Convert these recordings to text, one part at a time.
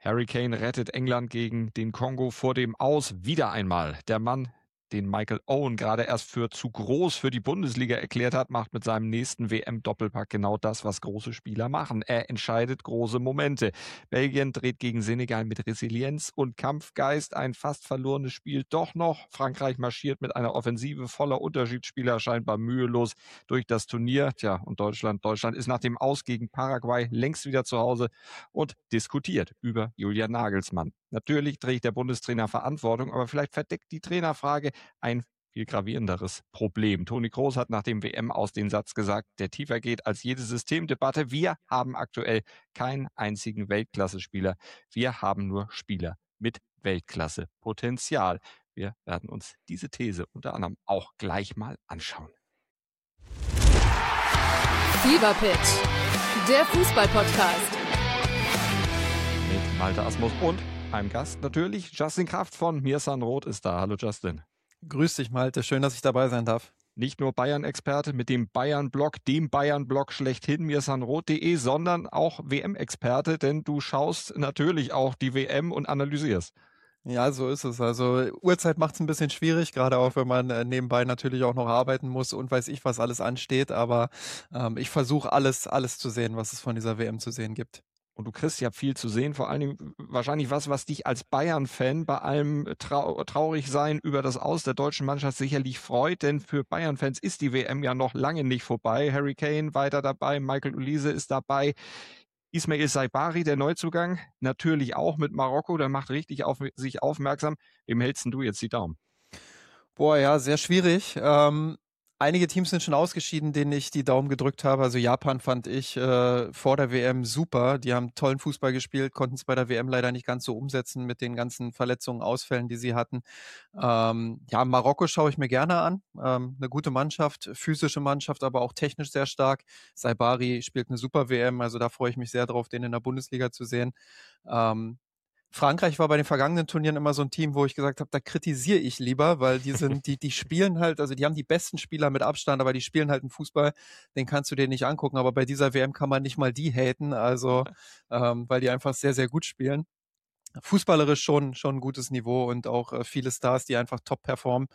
Harry Kane rettet England gegen den Kongo vor dem Aus. Wieder einmal. Der Mann, den Michael Owen gerade erst für zu groß für die Bundesliga erklärt hat, macht mit seinem nächsten WM-Doppelpack genau das, was große Spieler machen. Er entscheidet große Momente. Belgien dreht gegen Senegal mit Resilienz und Kampfgeist ein fast verlorenes Spiel doch noch. Frankreich marschiert mit einer Offensive voller Unterschiedsspieler scheinbar mühelos durch das Turnier. Tja, und Deutschland ist nach dem Aus gegen Paraguay längst wieder zu Hause und diskutiert über Julian Nagelsmann. Natürlich trägt der Bundestrainer Verantwortung, aber vielleicht verdeckt die Trainerfrage ein viel gravierenderes Problem. Toni Kroos hat nach dem WM aus den Satz gesagt, der tiefer geht als jede Systemdebatte. Wir haben aktuell keinen einzigen Weltklasse-Spieler. Wir haben nur Spieler mit Weltklasse-Potenzial. Wir werden uns diese These unter anderem auch gleich mal anschauen. Fever Pitch, der Fußball-Podcast. Mit Malte Asmus und einem Gast natürlich. Justin Kraft von Mirsan Roth ist da. Hallo Justin. Grüß dich Malte, schön, dass ich dabei sein darf. Nicht nur Bayern-Experte mit dem Bayern-Blog, dem Bayern-Blog schlechthin, mirsanroth.de, sondern auch WM-Experte, denn du schaust natürlich auch die WM und analysierst. Ja, so ist es. Also Uhrzeit macht es ein bisschen schwierig, gerade auch, wenn man nebenbei natürlich auch noch arbeiten muss und weiß ich, was alles ansteht. Aber ich versuche alles zu sehen, was es von dieser WM zu sehen gibt. Und du kriegst ja viel zu sehen, vor allen Dingen wahrscheinlich was dich als Bayern-Fan bei allem traurig sein über das Aus der deutschen Mannschaft sicherlich freut, denn für Bayern-Fans ist die WM ja noch lange nicht vorbei. Harry Kane weiter dabei, Michael Olise ist dabei, Ismail Saibari, der Neuzugang, natürlich auch mit Marokko, der macht richtig auf sich aufmerksam. Wem hältst du jetzt die Daumen? Boah, ja, sehr schwierig. Einige Teams sind schon ausgeschieden, denen ich die Daumen gedrückt habe. Also Japan fand ich vor der WM super. Die haben tollen Fußball gespielt, konnten es bei der WM leider nicht ganz so umsetzen mit den ganzen Verletzungen, Ausfällen, die sie hatten. Ja, Marokko schaue ich mir gerne an. Eine gute Mannschaft, physische Mannschaft, aber auch technisch sehr stark. Saibari spielt eine super WM, also da freue ich mich sehr drauf, den in der Bundesliga zu sehen. Frankreich war bei den vergangenen Turnieren immer so ein Team, wo ich gesagt habe, da kritisiere ich lieber, weil die spielen halt, also die haben die besten Spieler mit Abstand, aber die spielen halt einen Fußball, den kannst du dir nicht angucken. Aber bei dieser WM kann man nicht mal die haten, also weil die einfach sehr, sehr gut spielen. Fußballerisch schon ein gutes Niveau und auch viele Stars, die einfach top performen.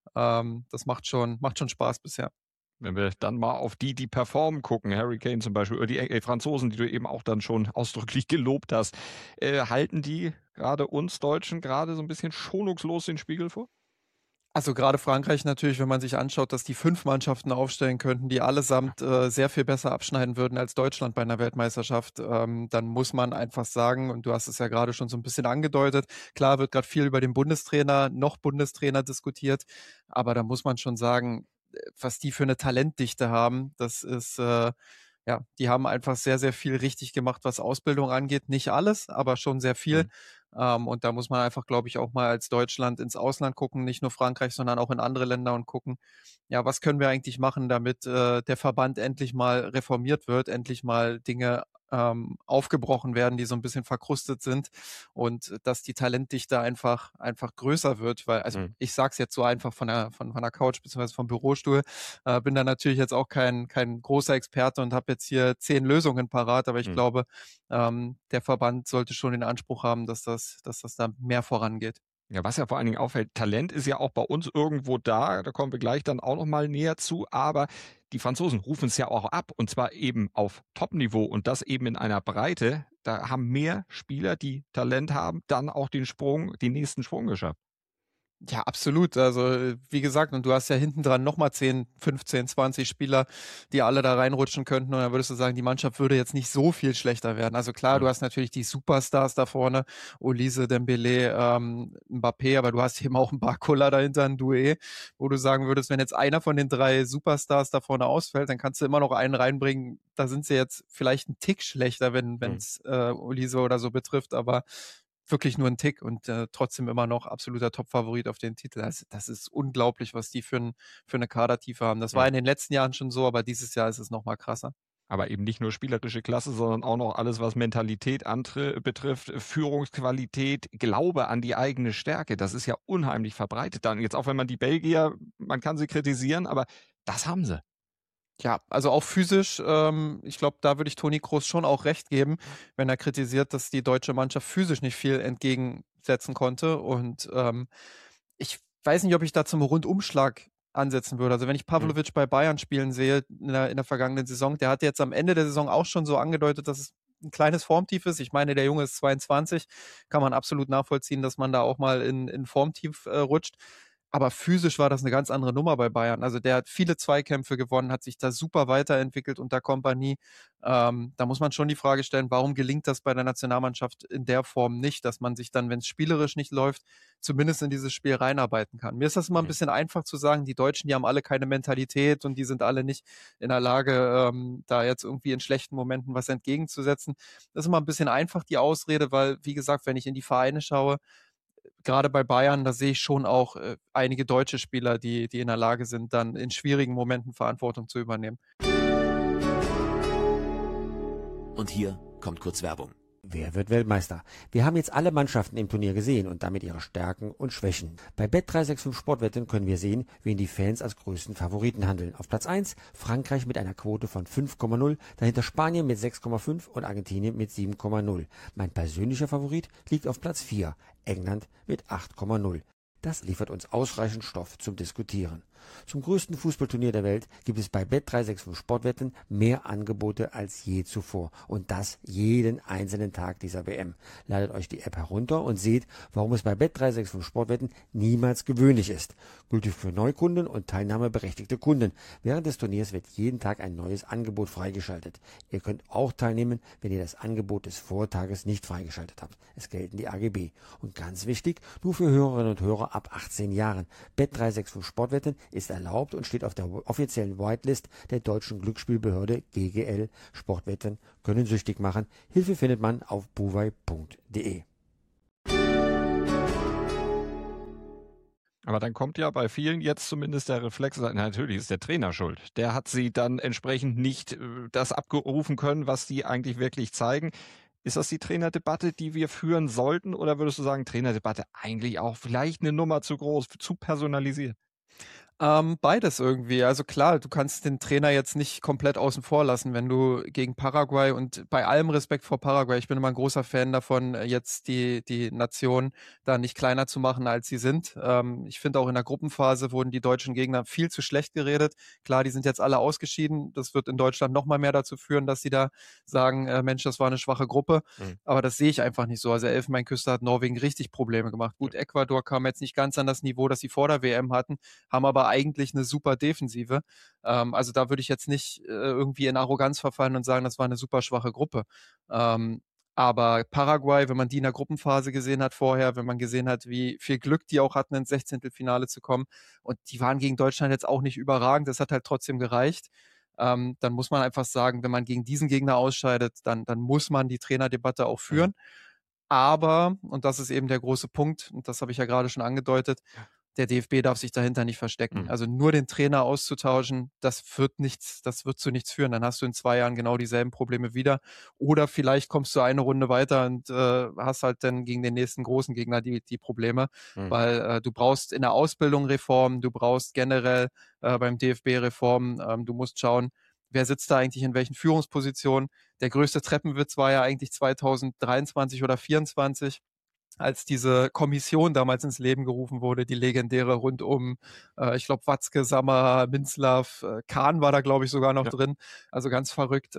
Das macht schon Spaß bisher. Wenn wir dann mal auf die performen gucken, Harry Kane zum Beispiel, oder die Franzosen, die du eben auch dann schon ausdrücklich gelobt hast, halten die gerade uns Deutschen gerade so ein bisschen schonungslos den Spiegel vor? Also gerade Frankreich natürlich, wenn man sich anschaut, dass die 5 Mannschaften aufstellen könnten, die allesamt sehr viel besser abschneiden würden als Deutschland bei einer Weltmeisterschaft, dann muss man einfach sagen, und du hast es ja gerade schon so ein bisschen angedeutet, klar wird gerade viel über den Bundestrainer diskutiert, aber da muss man schon sagen, was die für eine Talentdichte haben, das ist, ja, die haben einfach sehr, sehr viel richtig gemacht, was Ausbildung angeht. Nicht alles, aber schon sehr viel. Und da muss man einfach, glaube ich, auch mal als Deutschland ins Ausland gucken, nicht nur Frankreich, sondern auch in andere Länder und gucken, ja, was können wir eigentlich machen, damit der Verband endlich mal reformiert wird, endlich mal Dinge aufgebrochen werden, die so ein bisschen verkrustet sind und dass die Talentdichte einfach größer wird, weil, also ich sage es jetzt so einfach von der Couch bzw. vom Bürostuhl, bin da natürlich jetzt auch kein großer Experte und habe jetzt hier 10 Lösungen parat, aber ich glaube, der Verband sollte schon den Anspruch haben, dass das da mehr vorangeht. Ja, was ja vor allen Dingen auffällt, Talent ist ja auch bei uns irgendwo da kommen wir gleich dann auch nochmal näher zu, aber die Franzosen rufen es ja auch ab und zwar eben auf Top-Niveau und das eben in einer Breite. Da haben mehr Spieler, die Talent haben, dann auch den nächsten Sprung geschafft. Ja, absolut. Also, wie gesagt, und du hast ja hinten dran nochmal 10, 15, 20 Spieler, die alle da reinrutschen könnten. Und dann würdest du sagen, die Mannschaft würde jetzt nicht so viel schlechter werden. Also klar, du hast natürlich die Superstars da vorne, Olise, Dembélé, Mbappé, aber du hast eben auch einen Barcola dahinter, ein Doué, wo du sagen würdest, wenn jetzt einer von den 3 Superstars da vorne ausfällt, dann kannst du immer noch einen reinbringen. Da sind sie jetzt vielleicht einen Tick schlechter, wenn es Olise oder so betrifft, aber wirklich nur ein Tick und trotzdem immer noch absoluter Top-Favorit auf den Titel. Das ist unglaublich, was die für eine Kadertiefe haben. Das war in den letzten Jahren schon so, aber dieses Jahr ist es noch mal krasser. Aber eben nicht nur spielerische Klasse, sondern auch noch alles, was Mentalität betrifft, Führungsqualität, Glaube an die eigene Stärke. Das ist ja unheimlich verbreitet dann. Jetzt auch wenn man die Belgier, man kann sie kritisieren, aber das haben sie. Ja, also auch physisch, ich glaube, da würde ich Toni Kroos schon auch recht geben, wenn er kritisiert, dass die deutsche Mannschaft physisch nicht viel entgegensetzen konnte. Und ich weiß nicht, ob ich da zum Rundumschlag ansetzen würde. Also wenn ich Pavlovic bei Bayern spielen sehe in der vergangenen Saison, der hat jetzt am Ende der Saison auch schon so angedeutet, dass es ein kleines Formtief ist. Ich meine, der Junge ist 22, kann man absolut nachvollziehen, dass man da auch mal in Formtief rutscht. Aber physisch war das eine ganz andere Nummer bei Bayern. Also der hat viele Zweikämpfe gewonnen, hat sich da super weiterentwickelt unter Kompanie. Da muss man schon die Frage stellen, warum gelingt das bei der Nationalmannschaft in der Form nicht, dass man sich dann, wenn es spielerisch nicht läuft, zumindest in dieses Spiel reinarbeiten kann. Mir ist das immer ein bisschen einfach zu sagen, die Deutschen, die haben alle keine Mentalität und die sind alle nicht in der Lage, da jetzt irgendwie in schlechten Momenten was entgegenzusetzen. Das ist immer ein bisschen einfach, die Ausrede, weil, wie gesagt, wenn ich in die Vereine schaue, gerade bei Bayern, da sehe ich schon auch einige deutsche Spieler, die in der Lage sind, dann in schwierigen Momenten Verantwortung zu übernehmen. Und hier kommt kurz Werbung. Wer wird Weltmeister? Wir haben jetzt alle Mannschaften im Turnier gesehen und damit ihre Stärken und Schwächen. Bei Bet365 Sportwetten können wir sehen, wen die Fans als größten Favoriten handeln. Auf Platz 1 Frankreich mit einer Quote von 5,0, dahinter Spanien mit 6,5 und Argentinien mit 7,0. Mein persönlicher Favorit liegt auf Platz 4, England mit 8,0. Das liefert uns ausreichend Stoff zum Diskutieren. Zum größten Fußballturnier der Welt gibt es bei Bet365 Sportwetten mehr Angebote als je zuvor. Und das jeden einzelnen Tag dieser WM. Ladet euch die App herunter und seht, warum es bei Bet365 Sportwetten niemals gewöhnlich ist. Gültig für Neukunden und teilnahmeberechtigte Kunden. Während des Turniers wird jeden Tag ein neues Angebot freigeschaltet. Ihr könnt auch teilnehmen, wenn ihr das Angebot des Vortages nicht freigeschaltet habt. Es gelten die AGB. Und ganz wichtig, nur für Hörerinnen und Hörer ab 18 Jahren. Bet365 Sportwetten ist erlaubt und steht auf der offiziellen Whitelist der deutschen Glücksspielbehörde GGL. Sportwetten können süchtig machen. Hilfe findet man auf buwei.de. Aber dann kommt ja bei vielen jetzt zumindest der Reflex, natürlich ist der Trainer schuld. Der hat sie dann entsprechend nicht das abgerufen können, was sie eigentlich wirklich zeigen. Ist das die Trainerdebatte, die wir führen sollten? Oder würdest du sagen, Trainerdebatte eigentlich auch vielleicht eine Nummer zu groß, zu personalisiert? Beides irgendwie. Also klar, du kannst den Trainer jetzt nicht komplett außen vor lassen, wenn du gegen Paraguay, und bei allem Respekt vor Paraguay, ich bin immer ein großer Fan davon, jetzt die Nation da nicht kleiner zu machen, als sie sind. Ich finde auch in der Gruppenphase wurden die deutschen Gegner viel zu schlecht geredet. Klar, die sind jetzt alle ausgeschieden. Das wird in Deutschland noch mal mehr dazu führen, dass sie da sagen, Mensch, das war eine schwache Gruppe. Aber das sehe ich einfach nicht so. Also Elfenbeinküste hat Norwegen richtig Probleme gemacht. Gut, Ecuador kam jetzt nicht ganz an das Niveau, das sie vor der WM hatten, haben aber eigentlich eine super Defensive. Also da würde ich jetzt nicht irgendwie in Arroganz verfallen und sagen, das war eine super schwache Gruppe. Aber Paraguay, wenn man die in der Gruppenphase gesehen hat vorher, wenn man gesehen hat, wie viel Glück die auch hatten, ins Sechzehntelfinale zu kommen, und die waren gegen Deutschland jetzt auch nicht überragend, das hat halt trotzdem gereicht. Dann muss man einfach sagen, wenn man gegen diesen Gegner ausscheidet, dann muss man die Trainerdebatte auch führen. Aber, und das ist eben der große Punkt, und das habe ich ja gerade schon angedeutet, der DFB darf sich dahinter nicht verstecken. Also nur den Trainer auszutauschen, das wird zu nichts führen. Dann hast du in 2 Jahren genau dieselben Probleme wieder. Oder vielleicht kommst du eine Runde weiter und hast halt dann gegen den nächsten großen Gegner die Probleme. Weil du brauchst in der Ausbildung Reformen, du brauchst generell beim DFB Reformen. Du musst schauen, wer sitzt da eigentlich in welchen Führungspositionen. Der größte Treppenwitz war ja eigentlich 2023 oder 2024, als diese Kommission damals ins Leben gerufen wurde, die legendäre rund um, ich glaube, Watzke, Sammer, Minzlaff, Kahn war da, glaube ich, sogar noch drin. Also ganz verrückt.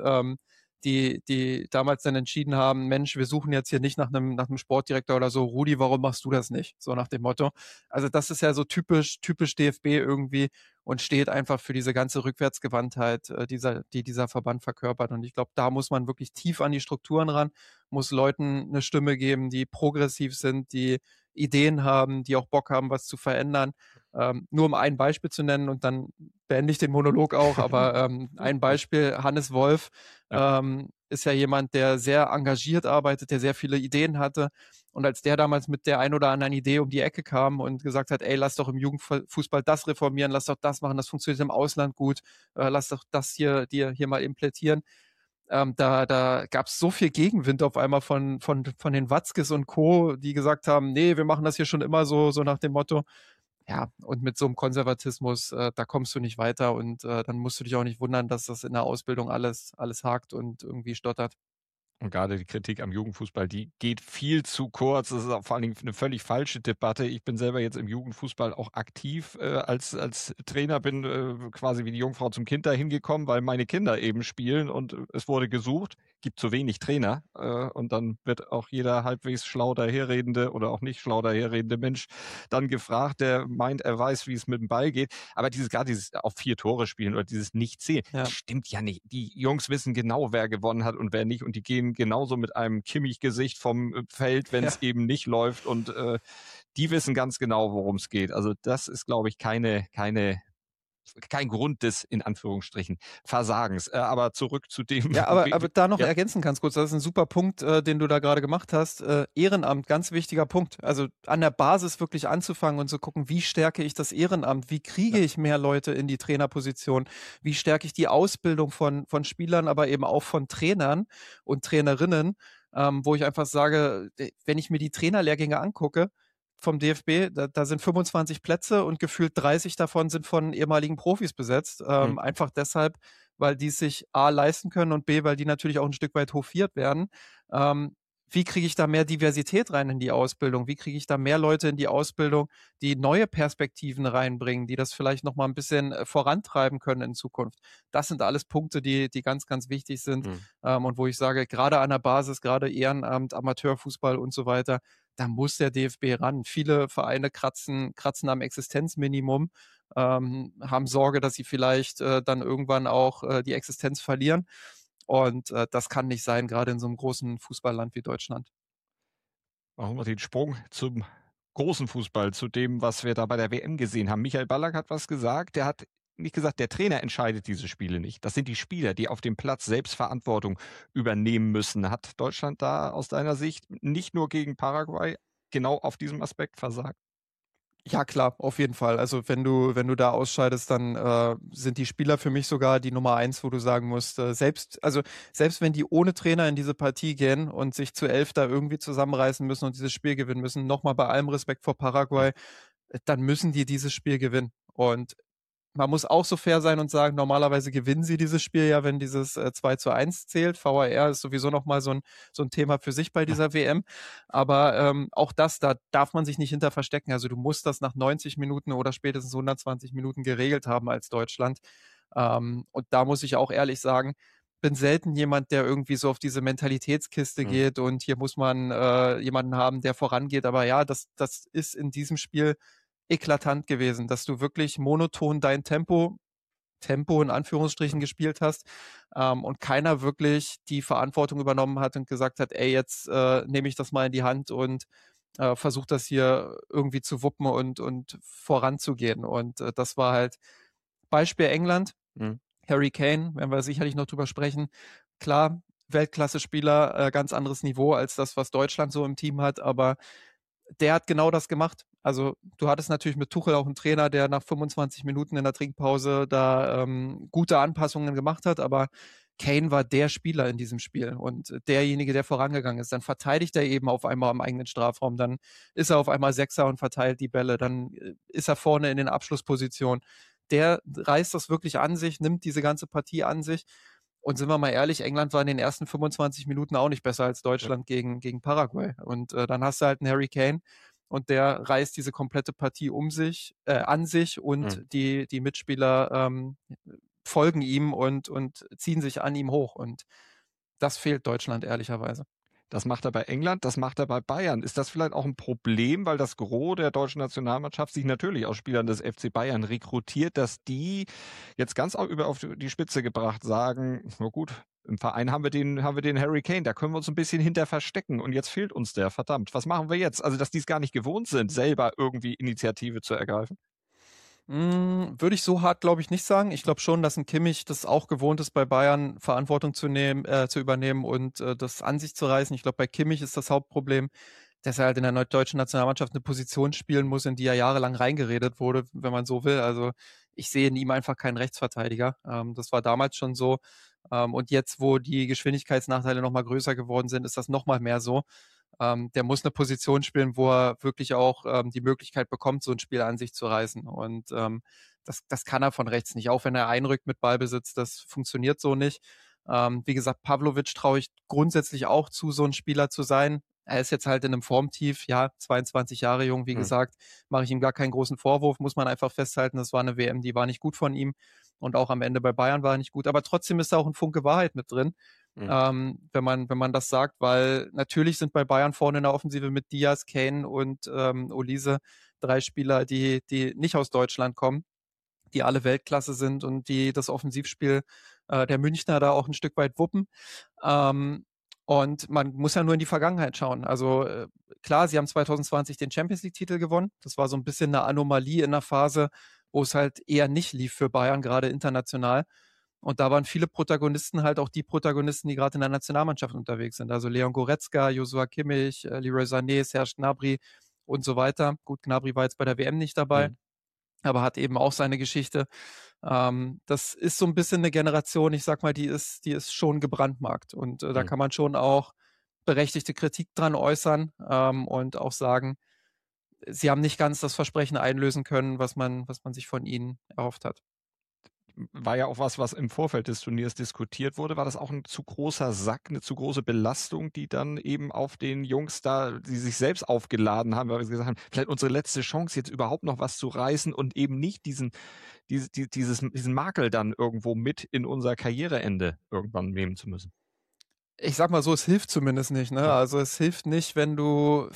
Die damals dann entschieden haben, Mensch, wir suchen jetzt hier nicht nach einem Sportdirektor oder so. Rudi, warum machst du das nicht? So nach dem Motto. Also das ist ja so typisch DFB irgendwie und steht einfach für diese ganze Rückwärtsgewandtheit, die dieser Verband verkörpert. Und ich glaube, da muss man wirklich tief an die Strukturen ran, muss Leuten eine Stimme geben, die progressiv sind, die Ideen haben, die auch Bock haben, was zu verändern. Nur um ein Beispiel zu nennen, und dann beende ich den Monolog auch, aber ein Beispiel, Hannes Wolf ist ja jemand, der sehr engagiert arbeitet, der sehr viele Ideen hatte, und als der damals mit der ein oder anderen Idee um die Ecke kam und gesagt hat, ey, lass doch im Jugendfußball das reformieren, lass doch das machen, das funktioniert im Ausland gut, lass doch das hier mal implementieren. Da gab es so viel Gegenwind auf einmal von den Watzkes und Co., die gesagt haben, nee, wir machen das hier schon immer so nach dem Motto. Ja, und mit so einem Konservatismus, da kommst du nicht weiter und dann musst du dich auch nicht wundern, dass das in der Ausbildung alles hakt und irgendwie stottert. Und gerade die Kritik am Jugendfußball, die geht viel zu kurz. Das ist auch vor allen Dingen eine völlig falsche Debatte. Ich bin selber jetzt im Jugendfußball auch aktiv als Trainer, bin quasi wie die Jungfrau zum Kind dahin gekommen, weil meine Kinder eben spielen und es wurde gesucht. Gibt zu wenig Trainer und dann wird auch jeder halbwegs schlau daherredende oder auch nicht schlau daherredende Mensch dann gefragt, der meint, er weiß, wie es mit dem Ball geht. Aber dieses auf 4 Tore spielen oder dieses Nicht-Zählen, Ja. das stimmt ja nicht. Die Jungs wissen genau, wer gewonnen hat und wer nicht und die gehen genauso mit einem Kimmich-Gesicht vom Feld, wenn es eben nicht läuft und die wissen ganz genau, worum es geht. Also das ist, glaube ich, kein Grund des, in Anführungsstrichen, Versagens. Aber zurück zu dem. Ja, aber da noch ja. ergänzen kannst kurz, das ist ein super Punkt, den du da gerade gemacht hast. Ehrenamt, ganz wichtiger Punkt. Also an der Basis wirklich anzufangen und zu gucken, wie stärke ich das Ehrenamt? Wie kriege ich mehr Leute in die Trainerposition? Wie stärke ich die Ausbildung von Spielern, aber eben auch von Trainern und Trainerinnen, wo ich einfach sage, wenn ich mir die Trainerlehrgänge angucke, vom DFB, da sind 25 Plätze und gefühlt 30 davon sind von ehemaligen Profis besetzt. Einfach deshalb, weil die es sich A leisten können und B, weil die natürlich auch ein Stück weit hofiert werden. Wie kriege ich da mehr Diversität rein in die Ausbildung? Wie kriege ich da mehr Leute in die Ausbildung, die neue Perspektiven reinbringen, die das vielleicht noch mal ein bisschen vorantreiben können in Zukunft? Das sind alles Punkte, die ganz, ganz wichtig sind und wo ich sage, gerade an der Basis, gerade Ehrenamt, Amateurfußball und so weiter, da muss der DFB ran. Viele Vereine kratzen am Existenzminimum, haben Sorge, dass sie vielleicht dann irgendwann auch die Existenz verlieren. Und das kann nicht sein, gerade in so einem großen Fußballland wie Deutschland. Machen wir den Sprung zum großen Fußball, zu dem, was wir da bei der WM gesehen haben. Michael Ballack hat was gesagt. Der hat nicht gesagt, der Trainer entscheidet diese Spiele nicht. Das sind die Spieler, die auf dem Platz selbst Verantwortung übernehmen müssen. Hat Deutschland da aus deiner Sicht nicht nur gegen Paraguay genau auf diesem Aspekt versagt? Ja, klar, auf jeden Fall. Also wenn du da ausscheidest, dann sind die Spieler für mich sogar die Nummer 1, wo du sagen musst, selbst wenn die ohne Trainer in diese Partie gehen und sich zu 11 da irgendwie zusammenreißen müssen und dieses Spiel gewinnen müssen, nochmal bei allem Respekt vor Paraguay, dann müssen die dieses Spiel gewinnen. Und man muss auch so fair sein und sagen, normalerweise gewinnen sie dieses Spiel ja, wenn dieses 2:1 zählt. VAR ist sowieso nochmal so ein Thema für sich bei dieser WM. Aber auch das, da darf man sich nicht hinter verstecken. Also du musst das nach 90 Minuten oder spätestens 120 Minuten geregelt haben als Deutschland. Und da muss ich auch ehrlich sagen, bin selten jemand, der irgendwie so auf diese Mentalitätskiste geht und hier muss man jemanden haben, der vorangeht. Aber ja, das ist in diesem Spiel eklatant gewesen, dass du wirklich monoton dein Tempo in Anführungsstrichen gespielt hast und keiner wirklich die Verantwortung übernommen hat und gesagt hat, ey, jetzt nehme ich das mal in die Hand und versuche das hier irgendwie zu wuppen und voranzugehen. Und das war halt Beispiel England, Harry Kane, werden wir sicherlich noch drüber sprechen. Klar, Weltklasse-Spieler, ganz anderes Niveau als das, was Deutschland so im Team hat, aber der hat genau das gemacht. Also du hattest natürlich mit Tuchel auch einen Trainer, der nach 25 Minuten in der Trinkpause da gute Anpassungen gemacht hat, aber Kane war der Spieler in diesem Spiel und derjenige, der vorangegangen ist. Dann verteidigt er eben auf einmal am eigenen Strafraum, dann ist er auf einmal Sechser und verteilt die Bälle, dann ist er vorne in den Abschlusspositionen. Der reißt das wirklich an sich, nimmt diese ganze Partie an sich. Und sind wir mal ehrlich, England war in den ersten 25 Minuten auch nicht besser als Deutschland gegen Paraguay. Und dann hast du halt einen Harry Kane und der reißt diese komplette Partie an sich und die Mitspieler folgen ihm und ziehen sich an ihm hoch. Und das fehlt Deutschland ehrlicherweise. Das macht er bei England, das macht er bei Bayern. Ist das vielleicht auch ein Problem, weil das Gros der deutschen Nationalmannschaft sich natürlich aus Spielern des FC Bayern rekrutiert, dass die jetzt ganz auf die Spitze gebracht sagen, na gut, im Verein haben wir den Harry Kane, da können wir uns ein bisschen hinter verstecken und jetzt fehlt uns der, verdammt, was machen wir jetzt? Also, dass die es gar nicht gewohnt sind, selber irgendwie Initiative zu ergreifen? Würde ich so hart, glaube ich, nicht sagen. Ich glaube schon, dass ein Kimmich das auch gewohnt ist, bei Bayern Verantwortung zu übernehmen und das an sich zu reißen. Ich glaube, bei Kimmich ist das Hauptproblem, dass er halt in der deutschen Nationalmannschaft eine Position spielen muss, in die er jahrelang reingeredet wurde, wenn man so will. Also ich sehe in ihm einfach keinen Rechtsverteidiger. Das war damals schon so. Und jetzt, wo die Geschwindigkeitsnachteile nochmal größer geworden sind, ist das nochmal mehr so. Der muss eine Position spielen, wo er wirklich auch die Möglichkeit bekommt, so ein Spiel an sich zu reißen. Und das kann er von rechts nicht. Auch wenn er einrückt mit Ballbesitz, das funktioniert so nicht. Wie gesagt, Pavlovic traue ich grundsätzlich auch zu, so ein Spieler zu sein. Er ist jetzt halt in einem Formtief, ja, 22 Jahre jung, wie gesagt, mache ich ihm gar keinen großen Vorwurf, muss man einfach festhalten, das war eine WM, die war nicht gut von ihm und auch am Ende bei Bayern war er nicht gut, aber trotzdem ist da auch ein Funke Wahrheit mit drin, wenn man das sagt, weil natürlich sind bei Bayern vorne in der Offensive mit Diaz, Kane und Olise 3 Spieler, die nicht aus Deutschland kommen, die alle Weltklasse sind und die das Offensivspiel der Münchner da auch ein Stück weit wuppen. Und man muss ja nur in die Vergangenheit schauen. Also klar, sie haben 2020 den Champions-League-Titel gewonnen. Das war so ein bisschen eine Anomalie in einer Phase, wo es halt eher nicht lief für Bayern, gerade international. Und da waren viele Protagonisten halt auch die Protagonisten, die gerade in der Nationalmannschaft unterwegs sind. Also Leon Goretzka, Joshua Kimmich, Leroy Sané, Serge Gnabry und so weiter. Gut, Gnabry war jetzt bei der WM nicht dabei, aber hat eben auch seine Geschichte. Das ist so ein bisschen eine Generation, ich sag mal, die ist schon gebrandmarkt. Und da kann man schon auch berechtigte Kritik dran äußern und auch sagen, sie haben nicht ganz das Versprechen einlösen können, was man sich von ihnen erhofft hat. War ja auch was im Vorfeld des Turniers diskutiert wurde. War das auch ein zu großer Sack, eine zu große Belastung, die dann eben auf den Jungs da, die sich selbst aufgeladen haben, weil wir gesagt haben, vielleicht unsere letzte Chance, jetzt überhaupt noch was zu reißen und eben nicht diesen Makel dann irgendwo mit in unser Karriereende irgendwann nehmen zu müssen? Ich sag mal so, es hilft zumindest nicht. Ne? Ja. Also es hilft nicht, wenn du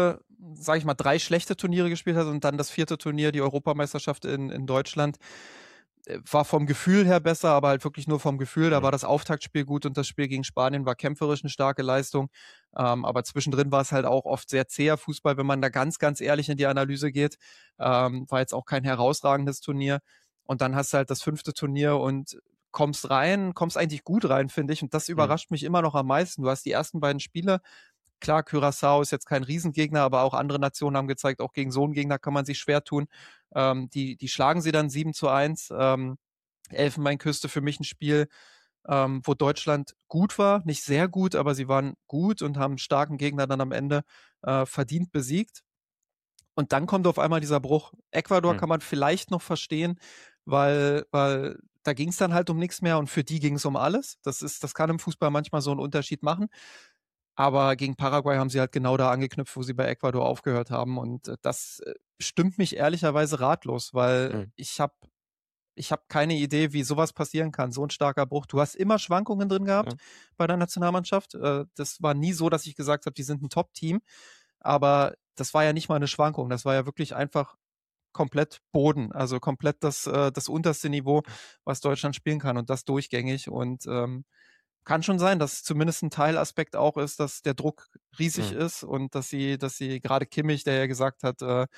3 schlechte Turniere gespielt hast und dann das 4. Turnier, die Europameisterschaft in Deutschland, war vom Gefühl her besser, aber halt wirklich nur vom Gefühl. Da war das Auftaktspiel gut und das Spiel gegen Spanien war kämpferisch eine starke Leistung. Aber zwischendrin war es halt auch oft sehr zäher Fußball, wenn man da ganz, ganz ehrlich in die Analyse geht. War jetzt auch kein herausragendes Turnier. Und dann hast du halt das 5. Turnier und kommst eigentlich gut rein, finde ich. Und das überrascht mich immer noch am meisten. Du hast die ersten beiden Spiele. Klar, Curaçao ist jetzt kein Riesengegner, aber auch andere Nationen haben gezeigt, auch gegen so einen Gegner kann man sich schwer tun. Die schlagen sie dann 7-1. Elfenbeinküste für mich ein Spiel, wo Deutschland gut war, nicht sehr gut, aber sie waren gut und haben einen starken Gegner dann am Ende verdient besiegt. Und dann kommt auf einmal dieser Bruch. Ecuador kann man vielleicht noch verstehen, weil da ging es dann halt um nichts mehr und für die ging es um alles. Das kann im Fußball manchmal so einen Unterschied machen. Aber gegen Paraguay haben sie halt genau da angeknüpft, wo sie bei Ecuador aufgehört haben. Und das stimmt mich ehrlicherweise ratlos, weil ich hab keine Idee, wie sowas passieren kann. So ein starker Bruch. Du hast immer Schwankungen drin gehabt bei der Nationalmannschaft. Das war nie so, dass ich gesagt habe, die sind ein Top-Team. Aber das war ja nicht mal eine Schwankung. Das war ja wirklich einfach komplett Boden. Also komplett das unterste Niveau, was Deutschland spielen kann. Und das durchgängig. Und kann schon sein, dass zumindest ein Teilaspekt auch ist, dass der Druck riesig ist und dass sie gerade Kimmich, der ja gesagt hat,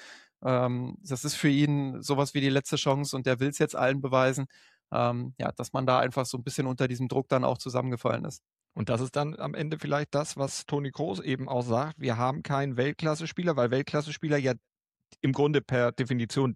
das ist für ihn sowas wie die letzte Chance und der will es jetzt allen beweisen, dass man da einfach so ein bisschen unter diesem Druck dann auch zusammengefallen ist. Und das ist dann am Ende vielleicht das, was Toni Kroos eben auch sagt. Wir haben keinen Weltklasse-Spieler, weil Weltklasse-Spieler ja im Grunde per Definition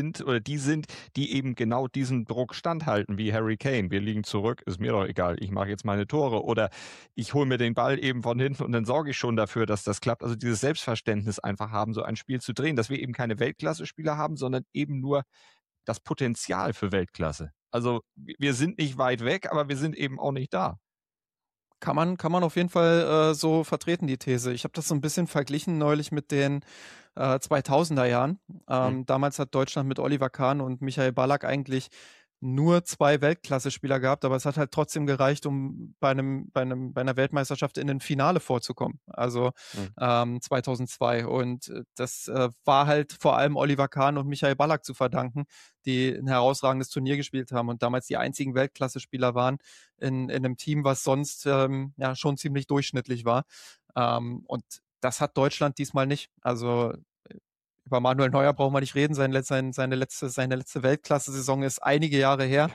die eben genau diesen Druck standhalten, wie Harry Kane. Wir liegen zurück, ist mir doch egal, ich mache jetzt meine Tore oder ich hole mir den Ball eben von hinten und dann sorge ich schon dafür, dass das klappt. Also dieses Selbstverständnis einfach haben, so ein Spiel zu drehen, dass wir eben keine Weltklasse-Spieler haben, sondern eben nur das Potenzial für Weltklasse. Also wir sind nicht weit weg, aber wir sind eben auch nicht da. Kann man auf jeden Fall so vertreten, die These. Ich habe das so ein bisschen verglichen neulich mit den 2000er Jahren. Damals hat Deutschland mit Oliver Kahn und Michael Ballack eigentlich nur 2 Weltklasse-Spieler gehabt, aber es hat halt trotzdem gereicht, um bei einer Weltmeisterschaft in ein Finale vorzukommen. Also 2002. Und das war halt vor allem Oliver Kahn und Michael Ballack zu verdanken, die ein herausragendes Turnier gespielt haben und damals die einzigen Weltklasse-Spieler waren in einem Team, was sonst schon ziemlich durchschnittlich war. Und das hat Deutschland diesmal nicht. Also über Manuel Neuer brauchen wir nicht reden. Seine letzte Weltklasse-Saison ist einige Jahre her.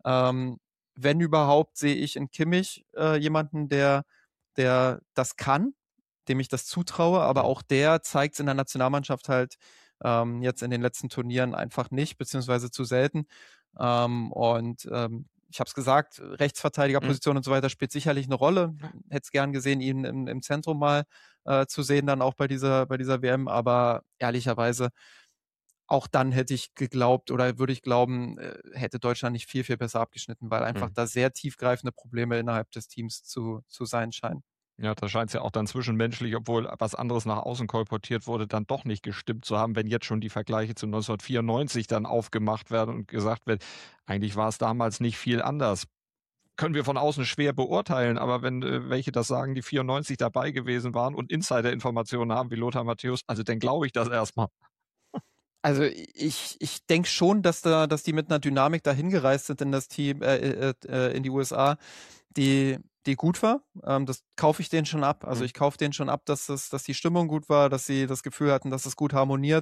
Wenn überhaupt, sehe ich in Kimmich jemanden, der das kann, dem ich das zutraue, aber auch der zeigt es in der Nationalmannschaft halt jetzt in den letzten Turnieren einfach nicht, beziehungsweise zu selten. ich habe es gesagt, Rechtsverteidigerposition und so weiter spielt sicherlich eine Rolle. Hätte es gern gesehen, ihn im Zentrum mal zu sehen, dann auch bei dieser WM, aber ehrlicherweise auch dann hätte ich geglaubt oder würde ich glauben, hätte Deutschland nicht viel, viel besser abgeschnitten, weil einfach da sehr tiefgreifende Probleme innerhalb des Teams zu sein scheinen. Ja, da scheint es ja auch dann zwischenmenschlich, obwohl was anderes nach außen kolportiert wurde, dann doch nicht gestimmt zu haben, wenn jetzt schon die Vergleiche zu 1994 dann aufgemacht werden und gesagt wird, eigentlich war es damals nicht viel anders. Können wir von außen schwer beurteilen, aber wenn welche das sagen, die 94 dabei gewesen waren und Insider-Informationen haben wie Lothar Matthäus, also dann glaube ich das erstmal. Also ich denke schon, dass die mit einer Dynamik dahin gereist sind in das Team, in die USA, die gut war. Das kaufe ich denen schon ab. Also ich kaufe denen schon ab, dass die Stimmung gut war, dass sie das Gefühl hatten, dass es gut harmoniert.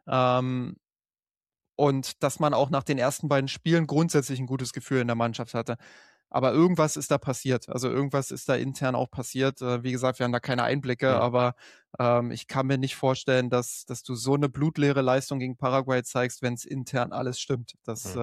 Und dass man auch nach den ersten beiden Spielen grundsätzlich ein gutes Gefühl in der Mannschaft hatte. Aber irgendwas ist da passiert. Also irgendwas ist da intern auch passiert. Wie gesagt, wir haben da keine Einblicke, aber ich kann mir nicht vorstellen, dass du so eine blutleere Leistung gegen Paraguay zeigst, wenn es intern alles stimmt. Das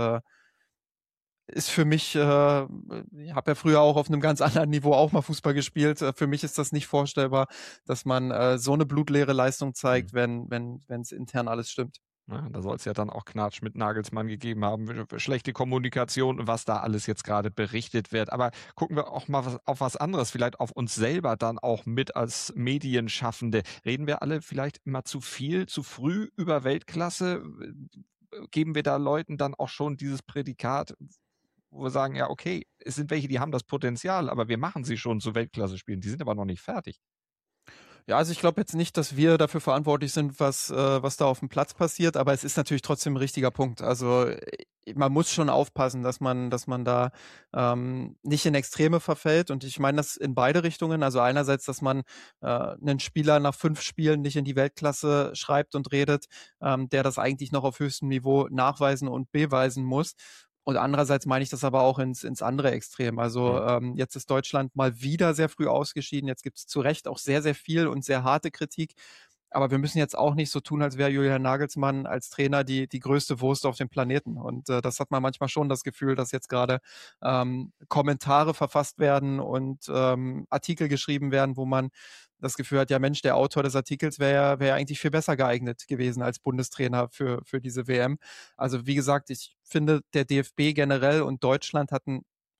ist für mich, ich habe ja früher auch auf einem ganz anderen Niveau auch mal Fußball gespielt. Für mich ist das nicht vorstellbar, dass man so eine blutleere Leistung zeigt, wenn es intern alles stimmt. Ja, da soll es ja dann auch Knatsch mit Nagelsmann gegeben haben, schlechte Kommunikation und was da alles jetzt gerade berichtet wird. Aber gucken wir auch mal auf was anderes, vielleicht auf uns selber dann auch mit als Medienschaffende. Reden wir alle vielleicht immer zu viel, zu früh über Weltklasse? Geben wir da Leuten dann auch schon dieses Prädikat, wo wir sagen, ja okay, es sind welche, die haben das Potenzial, aber wir machen sie schon zu Weltklasse-Spielen, die sind aber noch nicht fertig. Ja, also ich glaube jetzt nicht, dass wir dafür verantwortlich sind, was da auf dem Platz passiert, aber es ist natürlich trotzdem ein richtiger Punkt. Also man muss schon aufpassen, dass man da nicht in Extreme verfällt. Und ich meine das in beide Richtungen. Also einerseits, dass man einen Spieler nach 5 Spielen nicht in die Weltklasse schreibt und redet, der das eigentlich noch auf höchstem Niveau nachweisen und beweisen muss. Und andererseits meine ich das aber auch ins andere Extrem. Also jetzt ist Deutschland mal wieder sehr früh ausgeschieden. Jetzt gibt es zu Recht auch sehr, sehr viel und sehr harte Kritik. Aber wir müssen jetzt auch nicht so tun, als wäre Julian Nagelsmann als Trainer die größte Wurst auf dem Planeten. Und das hat man manchmal schon das Gefühl, dass jetzt gerade Kommentare verfasst werden und Artikel geschrieben werden, wo man das Gefühl hat, ja Mensch, der Autor des Artikels wäre eigentlich viel besser geeignet gewesen als Bundestrainer für diese WM. Also wie gesagt, ich finde, der DFB generell und Deutschland hat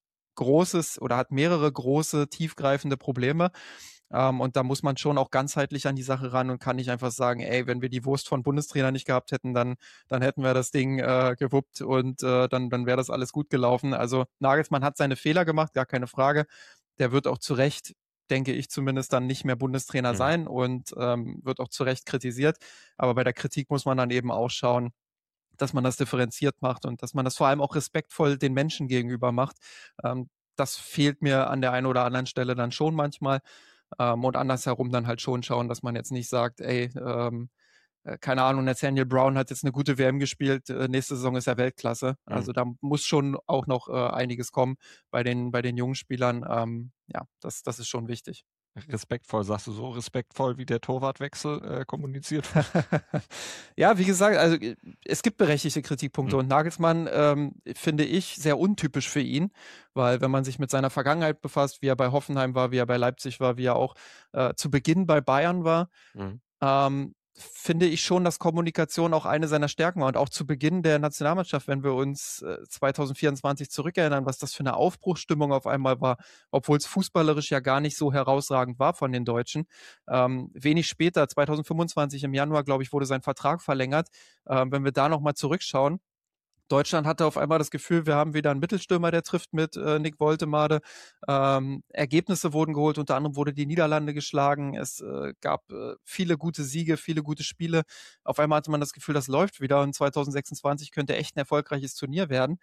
hat mehrere große, tiefgreifende Probleme. Und da muss man schon auch ganzheitlich an die Sache ran und kann nicht einfach sagen, ey, wenn wir die Wurst von Bundestrainer nicht gehabt hätten, dann hätten wir das Ding gewuppt und dann wäre das alles gut gelaufen. Also Nagelsmann hat seine Fehler gemacht, gar keine Frage. Der wird auch zu Recht, denke ich zumindest, dann nicht mehr Bundestrainer sein und wird auch zu Recht kritisiert. Aber bei der Kritik muss man dann eben auch schauen, dass man das differenziert macht und dass man das vor allem auch respektvoll den Menschen gegenüber macht. Das fehlt mir an der einen oder anderen Stelle dann schon manchmal. Und andersherum dann halt schon schauen, dass man jetzt nicht sagt, ey, keine Ahnung, Nathaniel Brown hat jetzt eine gute WM gespielt, nächste Saison ist er Weltklasse. Also da muss schon auch noch einiges kommen bei den jungen Spielern. Ja, das ist schon wichtig. Respektvoll, sagst du so respektvoll, wie der Torwartwechsel kommuniziert? Ja, wie gesagt, also es gibt berechtigte Kritikpunkte und Nagelsmann finde ich sehr untypisch für ihn, weil wenn man sich mit seiner Vergangenheit befasst, wie er bei Hoffenheim war, wie er bei Leipzig war, wie er auch zu Beginn bei Bayern war, finde ich schon, dass Kommunikation auch eine seiner Stärken war und auch zu Beginn der Nationalmannschaft, wenn wir uns 2024 zurückerinnern, was das für eine Aufbruchsstimmung auf einmal war, obwohl es fußballerisch ja gar nicht so herausragend war von den Deutschen. Wenig später, 2025 im Januar, glaube ich, wurde sein Vertrag verlängert. Wenn wir da nochmal zurückschauen, Deutschland hatte auf einmal das Gefühl, wir haben wieder einen Mittelstürmer, der trifft mit Nick Woltemade. Ergebnisse wurden geholt, unter anderem wurde die Niederlande geschlagen. Es gab viele gute Siege, viele gute Spiele. Auf einmal hatte man das Gefühl, das läuft wieder und 2026 könnte echt ein erfolgreiches Turnier werden.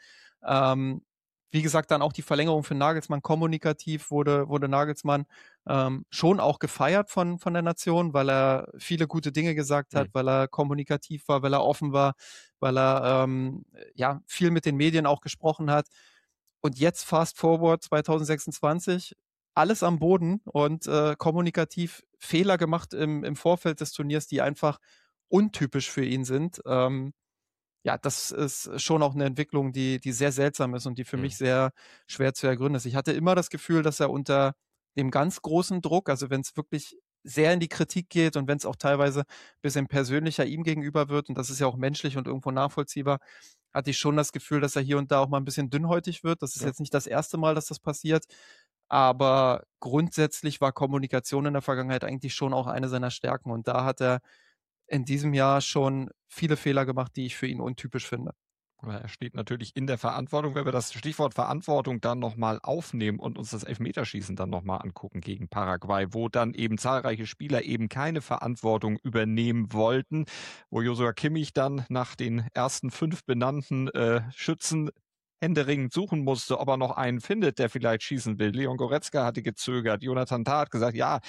Wie gesagt, dann auch die Verlängerung für Nagelsmann. Kommunikativ wurde Nagelsmann schon auch gefeiert von der Nation, weil er viele gute Dinge gesagt hat, weil er kommunikativ war, weil er offen war, weil er viel mit den Medien auch gesprochen hat. Und jetzt fast forward 2026, alles am Boden und kommunikativ Fehler gemacht im Vorfeld des Turniers, die einfach untypisch für ihn sind. ja, das ist schon auch eine Entwicklung, die sehr seltsam ist und die für mich sehr schwer zu ergründen ist. Ich hatte immer das Gefühl, dass er unter dem ganz großen Druck, also wenn es wirklich sehr in die Kritik geht und wenn es auch teilweise ein bisschen persönlicher ihm gegenüber wird, und das ist ja auch menschlich und irgendwo nachvollziehbar, hatte ich schon das Gefühl, dass er hier und da auch mal ein bisschen dünnhäutig wird. Das ist jetzt nicht das erste Mal, dass das passiert, aber grundsätzlich war Kommunikation in der Vergangenheit eigentlich schon auch eine seiner Stärken und da hat er in diesem Jahr schon viele Fehler gemacht, die ich für ihn untypisch finde. Aber er steht natürlich in der Verantwortung. Wenn wir das Stichwort Verantwortung dann nochmal aufnehmen und uns das Elfmeterschießen dann nochmal angucken gegen Paraguay, wo dann eben zahlreiche Spieler eben keine Verantwortung übernehmen wollten, wo Joshua Kimmich dann nach den ersten 5 benannten Schützen händeringend suchen musste, ob er noch einen findet, der vielleicht schießen will. Leon Goretzka hatte gezögert. Jonathan Tah hat gesagt, ja,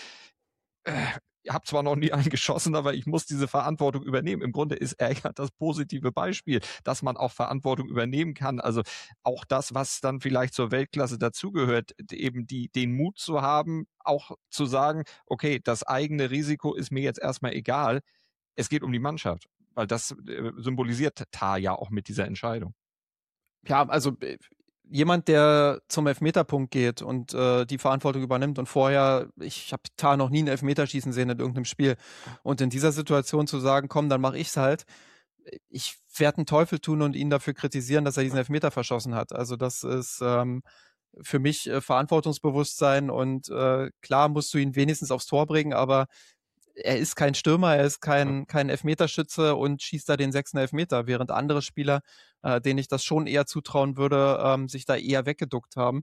ich habe zwar noch nie einen geschossen, aber ich muss diese Verantwortung übernehmen. Im Grunde ist er ja das positive Beispiel, dass man auch Verantwortung übernehmen kann. Also auch das, was dann vielleicht zur Weltklasse dazugehört, eben den Mut zu haben, auch zu sagen, okay, das eigene Risiko ist mir jetzt erstmal egal. Es geht um die Mannschaft, weil das symbolisiert Tah ja auch mit dieser Entscheidung. Ja, also jemand, der zum Elfmeterpunkt geht und die Verantwortung übernimmt und vorher, ich habe Tah noch nie einen Elfmeterschießen sehen in irgendeinem Spiel und in dieser Situation zu sagen, komm, dann mache ich's halt. Ich werde einen Teufel tun und ihn dafür kritisieren, dass er diesen Elfmeter verschossen hat. Also das ist für mich Verantwortungsbewusstsein und klar musst du ihn wenigstens aufs Tor bringen, aber er ist kein Stürmer, er ist kein Elfmeterschütze und schießt da den 6. Elfmeter, während andere Spieler, denen ich das schon eher zutrauen würde, sich da eher weggeduckt haben.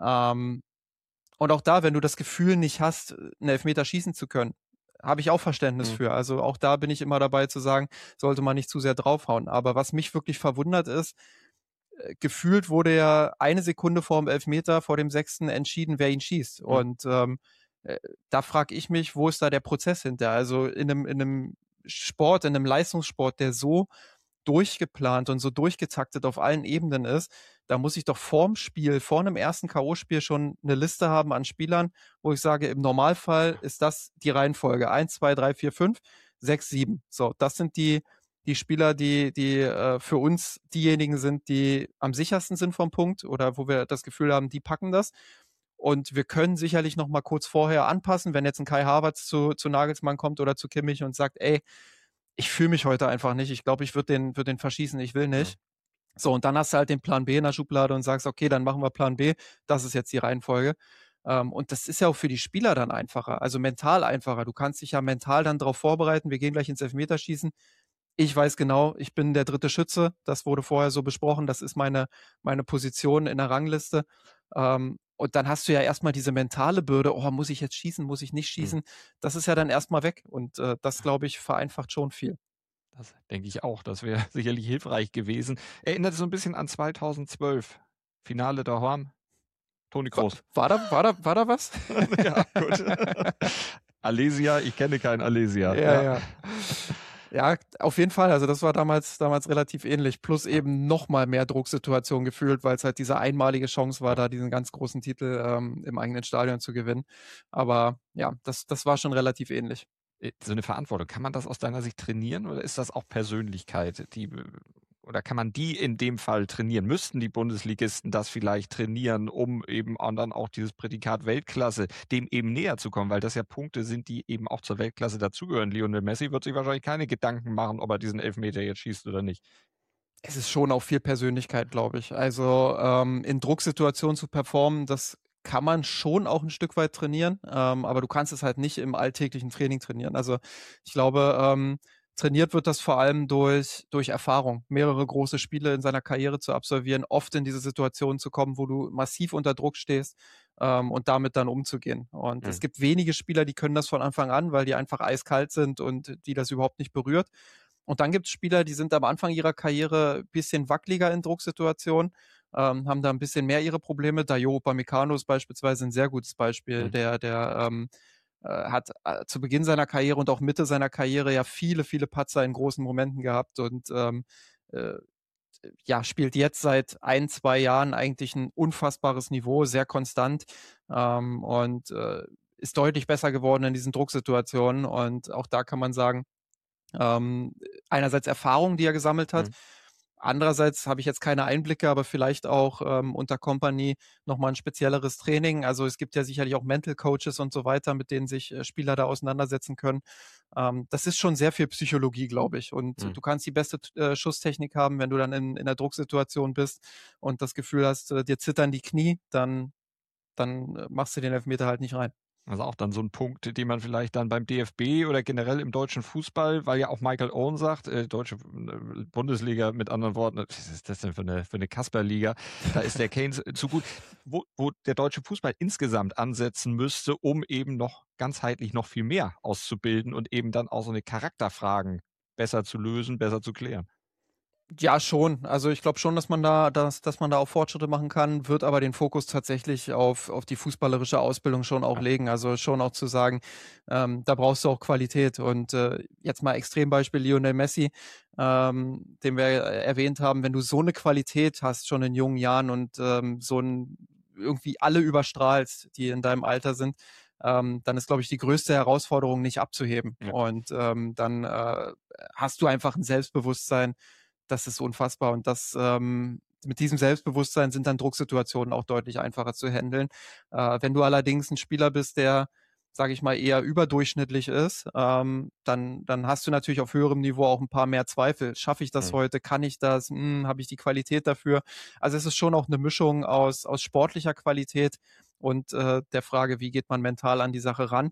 Und auch da, wenn du das Gefühl nicht hast, einen Elfmeter schießen zu können, habe ich auch Verständnis für. Also auch da bin ich immer dabei zu sagen, sollte man nicht zu sehr draufhauen. Aber was mich wirklich verwundert ist, gefühlt wurde ja eine Sekunde vor dem Elfmeter, vor dem 6. entschieden, wer ihn schießt. Und da frage ich mich, wo ist da der Prozess hinter? Also in einem Sport, in einem Leistungssport, der so durchgeplant und so durchgetaktet auf allen Ebenen ist, da muss ich doch vorm Spiel, vor einem ersten K.O.-Spiel schon eine Liste haben an Spielern, wo ich sage, im Normalfall ist das die Reihenfolge. 1, 2, 3, 4, 5, 6, 7. So, das sind die Spieler, die für uns diejenigen sind, die am sichersten sind vom Punkt oder wo wir das Gefühl haben, die packen das. Und wir können sicherlich noch mal kurz vorher anpassen, wenn jetzt ein Kai Havertz zu Nagelsmann kommt oder zu Kimmich und sagt, ey, ich fühle mich heute einfach nicht. Ich glaube, ich würde den verschießen, ich will nicht. So, und dann hast du halt den Plan B in der Schublade und sagst, okay, dann machen wir Plan B. Das ist jetzt die Reihenfolge. Und das ist ja auch für die Spieler dann einfacher, also mental einfacher. Du kannst dich ja mental dann darauf vorbereiten, wir gehen gleich ins Elfmeterschießen. Ich weiß genau, ich bin der 3. Schütze. Das wurde vorher so besprochen. Das ist meine Position in der Rangliste. Und dann hast du ja erstmal diese mentale Bürde, oh, muss ich jetzt schießen, muss ich nicht schießen? Das ist ja dann erstmal weg. Und das, glaube ich, vereinfacht schon viel. Das denke ich auch. Das wäre sicherlich hilfreich gewesen. Erinnert so ein bisschen an 2012. Finale daheim. Toni Kroos. War da was? Ja, gut. Alesia, ich kenne keinen Alesia. Ja. Ja, auf jeden Fall. Also das war damals relativ ähnlich. Plus eben noch mal mehr Drucksituation gefühlt, weil es halt diese einmalige Chance war, da diesen ganz großen Titel im eigenen Stadion zu gewinnen. Aber ja, das war schon relativ ähnlich. So eine Verantwortung, kann man das aus deiner Sicht trainieren oder ist das auch Persönlichkeit, oder kann man die in dem Fall trainieren? Müssten die Bundesligisten das vielleicht trainieren, um eben dann auch dieses Prädikat Weltklasse dem eben näher zu kommen, weil das ja Punkte sind, die eben auch zur Weltklasse dazugehören. Lionel Messi wird sich wahrscheinlich keine Gedanken machen, ob er diesen Elfmeter jetzt schießt oder nicht. Es ist schon auch viel Persönlichkeit, glaube ich. Also in Drucksituationen zu performen, das kann man schon auch ein Stück weit trainieren, aber du kannst es halt nicht im alltäglichen Training trainieren. Also ich glaube, trainiert wird das vor allem durch Erfahrung, mehrere große Spiele in seiner Karriere zu absolvieren, oft in diese Situation zu kommen, wo du massiv unter Druck stehst und damit dann umzugehen. Und es gibt wenige Spieler, die können das von Anfang an, weil die einfach eiskalt sind und die das überhaupt nicht berührt. Und dann gibt es Spieler, die sind am Anfang ihrer Karriere ein bisschen wackeliger in Drucksituationen, haben da ein bisschen mehr ihre Probleme. Dayot Upamecano ist beispielsweise ein sehr gutes Beispiel, der hat zu Beginn seiner Karriere und auch Mitte seiner Karriere ja viele, viele Patzer in großen Momenten gehabt und spielt jetzt seit 1, 2 Jahren eigentlich ein unfassbares Niveau, sehr konstant und ist deutlich besser geworden in diesen Drucksituationen. Und auch da kann man sagen, einerseits Erfahrung, die er gesammelt hat, Andererseits habe ich jetzt keine Einblicke, aber vielleicht auch unter Kompany nochmal ein spezielleres Training. Also es gibt ja sicherlich auch Mental Coaches und so weiter, mit denen sich Spieler da auseinandersetzen können. Das ist schon sehr viel Psychologie, glaube ich. Und du kannst die beste Schusstechnik haben, wenn du dann in der Drucksituation bist und das Gefühl hast, dir zittern die Knie, dann machst du den Elfmeter halt nicht rein. Also auch dann so ein Punkt, den man vielleicht dann beim DFB oder generell im deutschen Fußball, weil ja auch Michael Owen sagt, deutsche Bundesliga mit anderen Worten, was ist das denn für eine Kasperliga? Da ist der Kane zu gut, wo der deutsche Fußball insgesamt ansetzen müsste, um eben noch ganzheitlich noch viel mehr auszubilden und eben dann auch so eine Charakterfragen besser zu lösen, besser zu klären. Ja, schon. Also ich glaube schon, dass man da auch Fortschritte machen kann, wird aber den Fokus tatsächlich auf die fußballerische Ausbildung schon auch legen. Also schon auch zu sagen, da brauchst du auch Qualität. Und jetzt mal Extrembeispiel Lionel Messi, den wir erwähnt haben, wenn du so eine Qualität hast schon in jungen Jahren und so ein irgendwie alle überstrahlst, die in deinem Alter sind, dann ist, glaube ich, die größte Herausforderung nicht abzuheben. Ja. Und dann hast du einfach ein Selbstbewusstsein, das ist unfassbar. Und mit diesem Selbstbewusstsein sind dann Drucksituationen auch deutlich einfacher zu handeln. Wenn du allerdings ein Spieler bist, der, sage ich mal, eher überdurchschnittlich ist, dann hast du natürlich auf höherem Niveau auch ein paar mehr Zweifel. Schaffe ich das heute? Kann ich das? Habe ich die Qualität dafür? Also es ist schon auch eine Mischung aus sportlicher Qualität und der Frage, wie geht man mental an die Sache ran?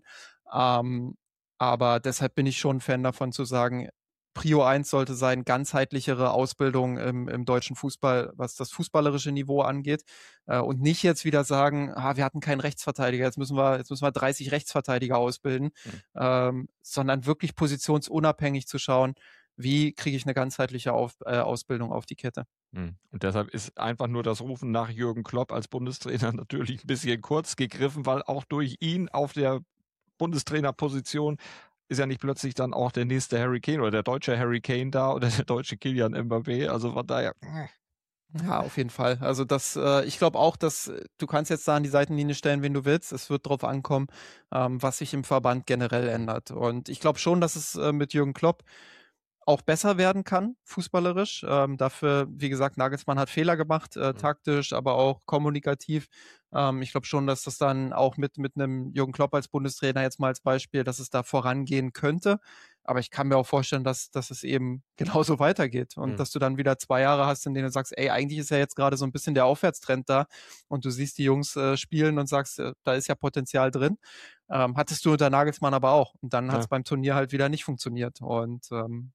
Aber deshalb bin ich schon ein Fan davon zu sagen, Prio 1 sollte sein, ganzheitlichere Ausbildung im deutschen Fußball, was das fußballerische Niveau angeht. Und nicht jetzt wieder sagen, wir hatten keinen Rechtsverteidiger, jetzt müssen wir 30 Rechtsverteidiger ausbilden, sondern wirklich positionsunabhängig zu schauen, wie kriege ich eine ganzheitliche Ausbildung auf die Kette. Und deshalb ist einfach nur das Rufen nach Jürgen Klopp als Bundestrainer natürlich ein bisschen kurz gegriffen, weil auch durch ihn auf der Bundestrainerposition ist ja nicht plötzlich dann auch der nächste Harry Kane oder der deutsche Harry Kane da oder der deutsche Kylian Mbappé. Also von daher. Ja, auf jeden Fall. Also ich glaube auch, dass du kannst jetzt da an die Seitenlinie stellen, wen du willst. Es wird darauf ankommen, was sich im Verband generell ändert. Und ich glaube schon, dass es mit Jürgen Klopp auch besser werden kann, fußballerisch. Dafür, wie gesagt, Nagelsmann hat Fehler gemacht, taktisch, aber auch kommunikativ. Ich glaube schon, dass das dann auch mit einem Jürgen Klopp als Bundestrainer jetzt mal als Beispiel, dass es da vorangehen könnte. Aber ich kann mir auch vorstellen, dass es eben genauso weitergeht und dass du dann wieder 2 Jahre hast, in denen du sagst, ey, eigentlich ist ja jetzt gerade so ein bisschen der Aufwärtstrend da und du siehst die Jungs spielen und sagst, da ist ja Potenzial drin. Hattest du unter Nagelsmann aber auch. Und dann hat es beim Turnier halt wieder nicht funktioniert. Und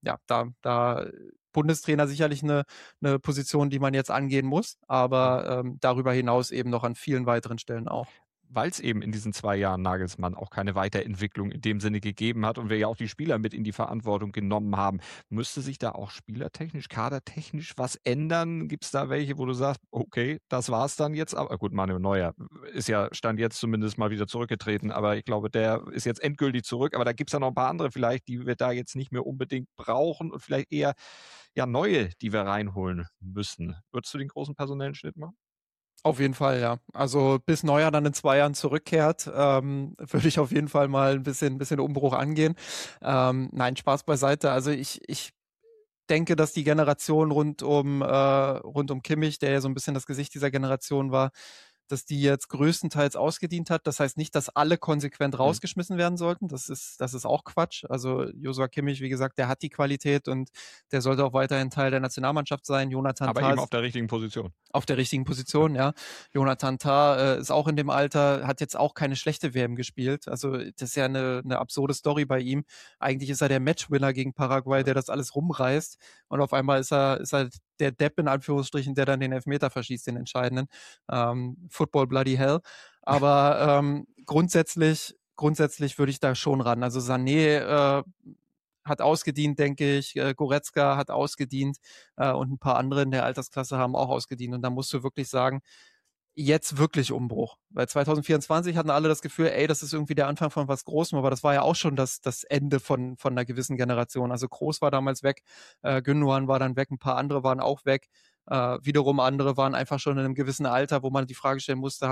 da Bundestrainer sicherlich eine Position, die man jetzt angehen muss, aber darüber hinaus eben noch an vielen weiteren Stellen auch. Weil es eben in diesen 2 Jahren Nagelsmann auch keine Weiterentwicklung in dem Sinne gegeben hat und wir ja auch die Spieler mit in die Verantwortung genommen haben. Müsste sich da auch spielertechnisch, kadertechnisch was ändern? Gibt es da welche, wo du sagst, okay, das war's dann jetzt? Aber gut, Manuel Neuer ist ja, stand jetzt zumindest mal wieder zurückgetreten, aber ich glaube, der ist jetzt endgültig zurück. Aber da gibt es ja noch ein paar andere vielleicht, die wir da jetzt nicht mehr unbedingt brauchen und vielleicht eher neue, die wir reinholen müssen. Würdest du den großen personellen Schnitt machen? Auf jeden Fall, ja. Also bis Neuer dann in 2 Jahren zurückkehrt, würde ich auf jeden Fall mal ein bisschen Umbruch angehen. Nein, Spaß beiseite. Also ich denke, dass die Generation rund um Kimmich, der ja so ein bisschen das Gesicht dieser Generation war, dass die jetzt größtenteils ausgedient hat. Das heißt nicht, dass alle konsequent rausgeschmissen werden sollten. Das ist auch Quatsch. Also Joshua Kimmich, wie gesagt, der hat die Qualität und der sollte auch weiterhin Teil der Nationalmannschaft sein. Jonathan Aber Tah eben auf der richtigen Position. Auf der richtigen Position, ja. Jonathan Tah ist auch in dem Alter, hat jetzt auch keine schlechte WM gespielt. Also das ist ja eine absurde Story bei ihm. Eigentlich ist er der Matchwinner gegen Paraguay, der das alles rumreißt. Und auf einmal ist er der Depp in Anführungsstrichen, der dann den Elfmeter verschießt, den entscheidenden. Football bloody hell. Aber grundsätzlich würde ich da schon ran. Also Sané hat ausgedient, denke ich. Goretzka hat ausgedient und ein paar andere in der Altersklasse haben auch ausgedient. Und da musst du wirklich sagen, jetzt wirklich Umbruch. Weil 2024 hatten alle das Gefühl, ey, das ist irgendwie der Anfang von was Großem, aber das war ja auch schon das Ende von einer gewissen Generation. Also Kroos war damals weg, Gündogan war dann weg, ein paar andere waren auch weg. Wiederum andere waren einfach schon in einem gewissen Alter, wo man die Frage stellen musste,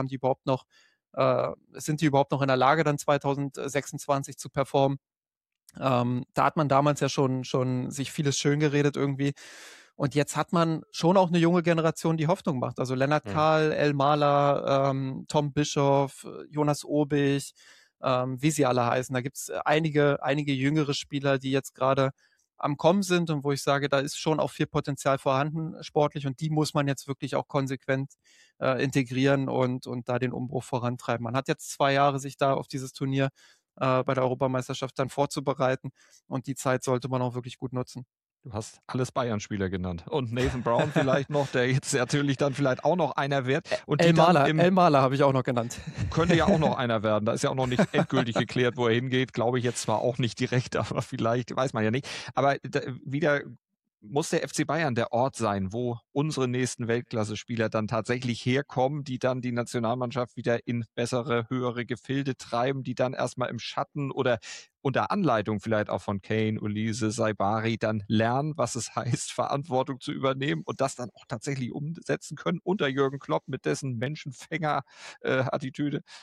sind die überhaupt noch in der Lage, dann 2026 zu performen? Da hat man damals ja schon sich vieles schön geredet irgendwie. Und jetzt hat man schon auch eine junge Generation, die Hoffnung macht. Also Lennart Kahl, El Mahler, Tom Bischoff, Jonas Obich, wie sie alle heißen. Da gibt's einige jüngere Spieler, die jetzt gerade am Kommen sind und wo ich sage, da ist schon auch viel Potenzial vorhanden sportlich und die muss man jetzt wirklich auch konsequent integrieren und da den Umbruch vorantreiben. Man hat jetzt 2 Jahre sich da auf dieses Turnier bei der Europameisterschaft dann vorzubereiten und die Zeit sollte man auch wirklich gut nutzen. Du hast alles Bayern-Spieler genannt. Und Nathan Brown vielleicht noch, der jetzt natürlich dann vielleicht auch noch einer wird. Und El Mahler habe ich auch noch genannt. Könnte ja auch noch einer werden. Da ist ja auch noch nicht endgültig geklärt, wo er hingeht. Glaube ich jetzt zwar auch nicht direkt, aber vielleicht, weiß man ja nicht. Aber wieder muss der FC Bayern der Ort sein, wo unsere nächsten Weltklasse-Spieler dann tatsächlich herkommen, die dann die Nationalmannschaft wieder in bessere, höhere Gefilde treiben, die dann erstmal im Schatten oder unter Anleitung vielleicht auch von Kane, Olise, Saibari dann lernen, was es heißt, Verantwortung zu übernehmen und das dann auch tatsächlich umsetzen können unter Jürgen Klopp mit dessen Menschenfänger-Attitüde.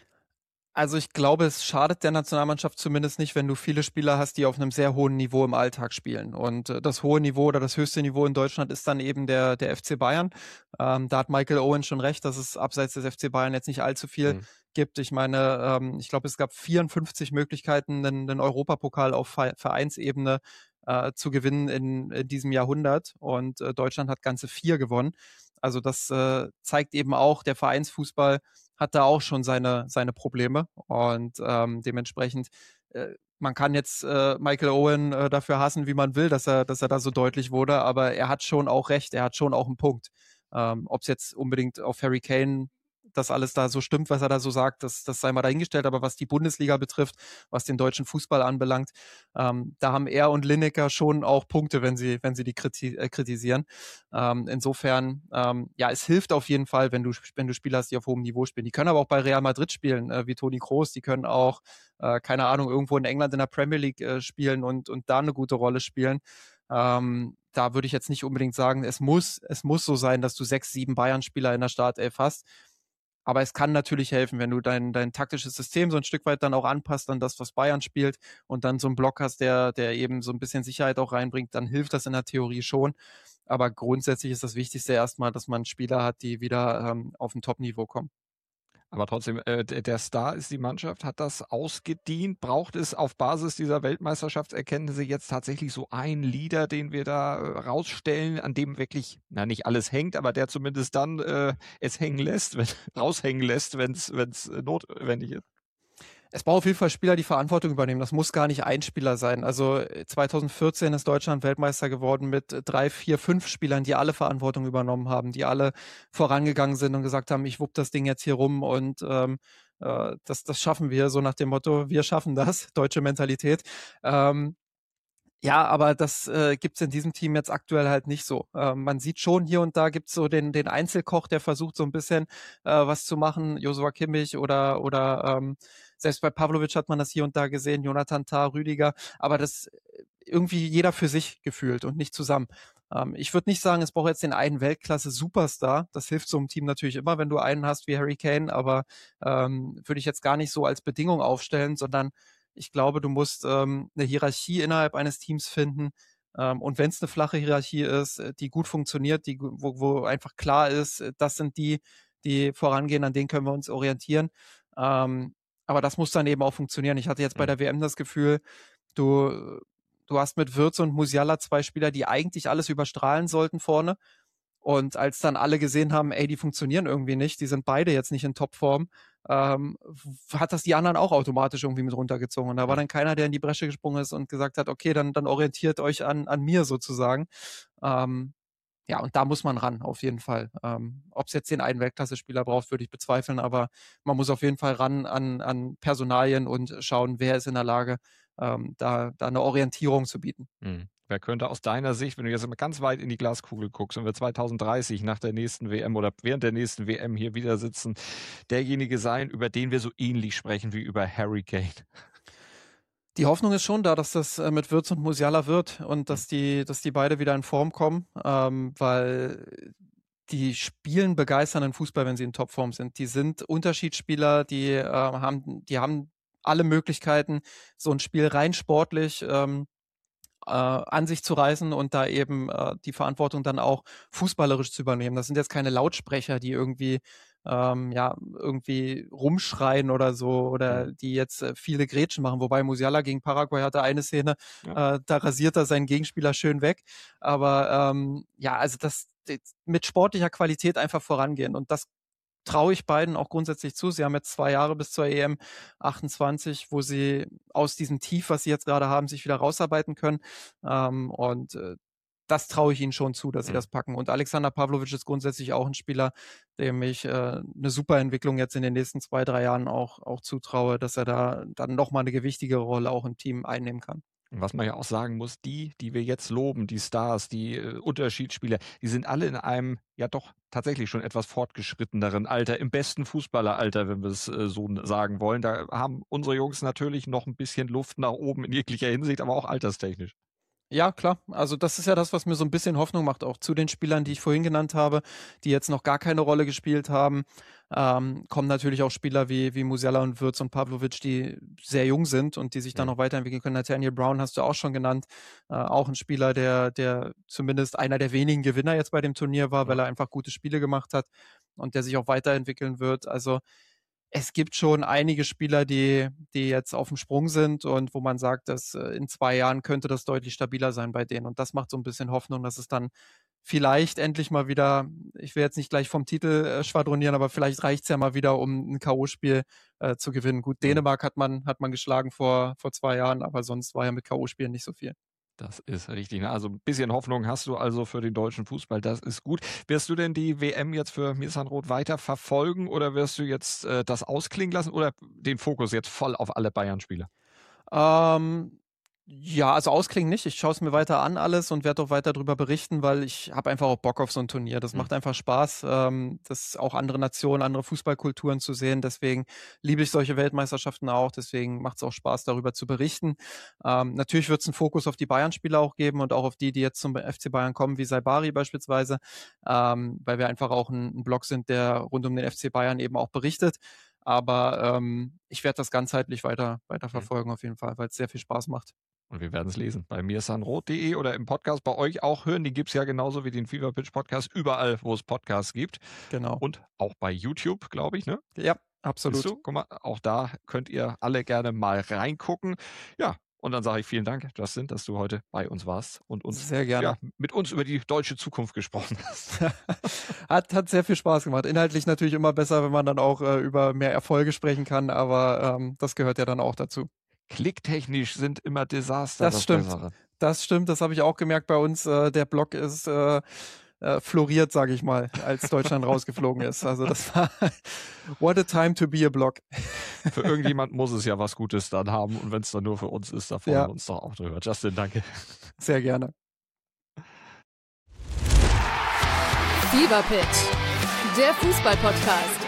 Also ich glaube, es schadet der Nationalmannschaft zumindest nicht, wenn du viele Spieler hast, die auf einem sehr hohen Niveau im Alltag spielen. Und das hohe Niveau oder das höchste Niveau in Deutschland ist dann eben der FC Bayern. Da hat Michael Owen schon recht, dass es abseits des FC Bayern jetzt nicht allzu viel gibt. Ich meine, ich glaube, es gab 54 Möglichkeiten, einen Europapokal auf Vereinsebene zu gewinnen in diesem Jahrhundert. Und Deutschland hat ganze 4 gewonnen. Also das zeigt eben auch, der Vereinsfußball hat da auch schon seine Probleme und dementsprechend man kann jetzt Michael Owen dafür hassen, wie man will, dass er da so deutlich wurde, aber er hat schon auch recht, er hat schon auch einen Punkt. Ob es jetzt unbedingt auf Harry Kane das alles da so stimmt, was er da so sagt, das sei mal dahingestellt, aber was die Bundesliga betrifft, was den deutschen Fußball anbelangt, da haben er und Lineker schon auch Punkte, wenn sie die kritisieren. Insofern, ja, es hilft auf jeden Fall, wenn du Spieler hast, die auf hohem Niveau spielen. Die können aber auch bei Real Madrid spielen, wie Toni Kroos, die können auch, keine Ahnung, irgendwo in England in der Premier League spielen und da eine gute Rolle spielen. Da würde ich jetzt nicht unbedingt sagen, es muss so sein, dass du 6, 7 Bayern-Spieler in der Startelf hast. Aber es kann natürlich helfen, wenn du dein taktisches System so ein Stück weit dann auch anpasst an das, was Bayern spielt und dann so einen Block hast, der eben so ein bisschen Sicherheit auch reinbringt, dann hilft das in der Theorie schon. Aber grundsätzlich ist das Wichtigste erstmal, dass man Spieler hat, die wieder auf ein Top-Niveau kommen. Aber trotzdem, der Star ist die Mannschaft, hat das ausgedient. Braucht es auf Basis dieser Weltmeisterschaftserkenntnisse jetzt tatsächlich so einen Leader, den wir da rausstellen, an dem wirklich, nicht alles hängt, aber der zumindest dann es hängen lässt, raushängen lässt, wenn es notwendig ist? Es braucht auf jeden Fall Spieler, die Verantwortung übernehmen. Das muss gar nicht ein Spieler sein. Also 2014 ist Deutschland Weltmeister geworden mit 3, 4, 5 Spielern, die alle Verantwortung übernommen haben, die alle vorangegangen sind und gesagt haben, ich wupp das Ding jetzt hier rum und das schaffen wir, so nach dem Motto, wir schaffen das, deutsche Mentalität. Ja, aber das gibt's in diesem Team jetzt aktuell halt nicht so. Man sieht schon, hier und da gibt's so den Einzelkoch, der versucht so ein bisschen was zu machen, Joshua Kimmich oder selbst bei Pavlovic hat man das hier und da gesehen, Jonathan Tah, Rüdiger, aber das irgendwie jeder für sich gefühlt und nicht zusammen. Ich würde nicht sagen, es braucht jetzt den einen Weltklasse-Superstar. Das hilft so einem Team natürlich immer, wenn du einen hast wie Harry Kane, aber würde ich jetzt gar nicht so als Bedingung aufstellen, sondern ich glaube, du musst eine Hierarchie innerhalb eines Teams finden. Und wenn es eine flache Hierarchie ist, die gut funktioniert, wo einfach klar ist, das sind die vorangehen, an denen können wir uns orientieren. Aber das muss dann eben auch funktionieren. Ich hatte jetzt bei der WM das Gefühl, du hast mit Wirtz und Musiala 2 Spieler, die eigentlich alles überstrahlen sollten vorne. Und als dann alle gesehen haben, die funktionieren irgendwie nicht, die sind beide jetzt nicht in Topform, hat das die anderen auch automatisch irgendwie mit runtergezogen. Und da war dann keiner, der in die Bresche gesprungen ist und gesagt hat, okay, dann orientiert euch an mir sozusagen. Ja, und da muss man ran, auf jeden Fall. Ob es jetzt den einen Weltklasse-Spieler braucht, würde ich bezweifeln, aber man muss auf jeden Fall ran an Personalien und schauen, wer ist in der Lage, da eine Orientierung zu bieten. Wer könnte aus deiner Sicht, wenn du jetzt mal ganz weit in die Glaskugel guckst und wir 2030 nach der nächsten WM oder während der nächsten WM hier wieder sitzen, derjenige sein, über den wir so ähnlich sprechen wie über Harry Kane? Die Hoffnung ist schon da, dass das mit Wirtz und Musiala wird und dass die beide wieder in Form kommen, weil die spielen begeisternden Fußball, wenn sie in Topform sind. Die sind Unterschiedsspieler, die haben alle Möglichkeiten, so ein Spiel rein sportlich an sich zu reißen und da eben die Verantwortung dann auch fußballerisch zu übernehmen. Das sind jetzt keine Lautsprecher, die irgendwie irgendwie rumschreien oder so oder die jetzt viele Grätschen machen. Wobei Musiala gegen Paraguay hatte eine Szene, da rasiert er seinen Gegenspieler schön weg. Aber also das mit sportlicher Qualität einfach vorangehen und das traue ich beiden auch grundsätzlich zu. Sie haben jetzt 2 Jahre bis zur EM 28, wo sie aus diesem Tief, was sie jetzt gerade haben, sich wieder rausarbeiten können. Das traue ich ihnen schon zu, dass sie das packen. Und Alexander Pavlovic ist grundsätzlich auch ein Spieler, dem ich eine super Entwicklung jetzt in den nächsten 2, 3 Jahren auch zutraue, dass er da dann nochmal eine gewichtigere Rolle auch im Team einnehmen kann. Was man ja auch sagen muss, die wir jetzt loben, die Stars, die Unterschiedsspieler, die sind alle in einem ja doch tatsächlich schon etwas fortgeschritteneren Alter, im besten Fußballeralter, wenn wir es so sagen wollen. Da haben unsere Jungs natürlich noch ein bisschen Luft nach oben in jeglicher Hinsicht, aber auch alterstechnisch. Ja, klar. Also das ist ja das, was mir so ein bisschen Hoffnung macht, auch zu den Spielern, die ich vorhin genannt habe, die jetzt noch gar keine Rolle gespielt haben. Kommen natürlich auch Spieler wie Musiala und Wirtz und Pavlovic, die sehr jung sind und die sich dann noch weiterentwickeln können. Nathaniel Brown hast du auch schon genannt. Auch ein Spieler, der zumindest einer der wenigen Gewinner jetzt bei dem Turnier war, weil er einfach gute Spiele gemacht hat und der sich auch weiterentwickeln wird. Also es gibt schon einige Spieler, die jetzt auf dem Sprung sind und wo man sagt, dass in 2 Jahren könnte das deutlich stabiler sein bei denen. Und das macht so ein bisschen Hoffnung, dass es dann vielleicht endlich mal wieder, ich will jetzt nicht gleich vom Titel schwadronieren, aber vielleicht reicht es ja mal wieder, um ein K.O.-Spiel zu gewinnen. Gut, Dänemark hat man geschlagen vor 2 Jahren, aber sonst war ja mit K.O.-Spielen nicht so viel. Das ist richtig. Ne? Also ein bisschen Hoffnung hast du also für den deutschen Fußball. Das ist gut. Wirst du denn die WM jetzt für Mirsanrot weiter verfolgen oder wirst du jetzt das ausklingen lassen oder den Fokus jetzt voll auf alle Bayern-Spieler? Ja, also ausklingen nicht. Ich schaue es mir weiter an alles und werde auch weiter darüber berichten, weil ich habe einfach auch Bock auf so ein Turnier. Das macht einfach Spaß, das auch andere Nationen, andere Fußballkulturen zu sehen. Deswegen liebe ich solche Weltmeisterschaften auch. Deswegen macht es auch Spaß, darüber zu berichten. Natürlich wird es einen Fokus auf die Bayern-Spieler auch geben und auch auf die jetzt zum FC Bayern kommen, wie Saibari beispielsweise, weil wir einfach auch ein Blog sind, der rund um den FC Bayern eben auch berichtet. Aber ich werde das ganzheitlich weiter verfolgen auf jeden Fall, weil es sehr viel Spaß macht. Und wir werden es lesen bei mirsanrot.de oder im Podcast bei euch auch hören. Die gibt es ja genauso wie den Fever Pitch Podcast überall, wo es Podcasts gibt. Genau. Und auch bei YouTube, glaube ich, ne? Ja, absolut. Guck mal, auch da könnt ihr alle gerne mal reingucken. Ja, und dann sage ich vielen Dank, Justin, dass du heute bei uns warst und uns sehr gerne. Mit uns über die deutsche Zukunft gesprochen hast. Hat sehr viel Spaß gemacht. Inhaltlich natürlich immer besser, wenn man dann auch über mehr Erfolge sprechen kann, aber das gehört ja dann auch dazu. Klicktechnisch sind immer Desaster. Das stimmt, das habe ich auch gemerkt bei uns. Der Blog ist floriert, sage ich mal, als Deutschland rausgeflogen ist. Also das war what a time to be a Blog. Für irgendjemand muss es ja was Gutes dann haben und wenn es dann nur für uns ist, da freuen wir uns doch auch drüber. Justin, danke. Sehr gerne. Fever Pitch, der Fußball-Podcast.